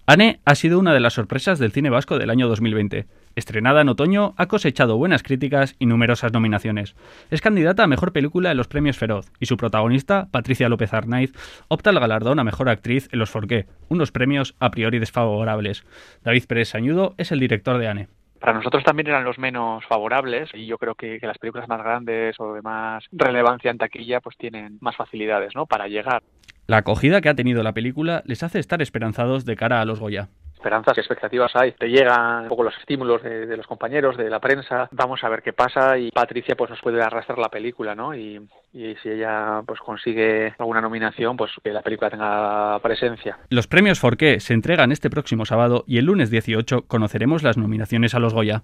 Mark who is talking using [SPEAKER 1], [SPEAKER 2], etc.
[SPEAKER 1] Anne ha sido una de las sorpresas del cine vasco del año 2020. Estrenada en otoño, ha cosechado buenas críticas y numerosas nominaciones. Es candidata a Mejor Película en los premios Feroz y su protagonista, Patricia López Arnaiz, opta al galardón a Mejor Actriz en los Forqué, unos premios a priori desfavorables. David Pérez Sañudo es el director de Anne.
[SPEAKER 2] Para nosotros también eran los menos favorables y yo creo que las películas más grandes o de más relevancia en taquilla pues tienen más facilidades, ¿no?, para llegar.
[SPEAKER 1] La acogida que ha tenido la película les hace estar esperanzados de cara a los Goya.
[SPEAKER 2] Esperanzas y expectativas hay. Te llegan un poco los estímulos de los compañeros, de la prensa. Vamos a ver qué pasa y Patricia pues nos puede arrastrar la película, ¿no? Y si ella pues consigue alguna nominación, pues que la película tenga presencia.
[SPEAKER 1] Los premios Forqué se entregan este próximo sábado y el lunes 18 conoceremos las nominaciones a los Goya.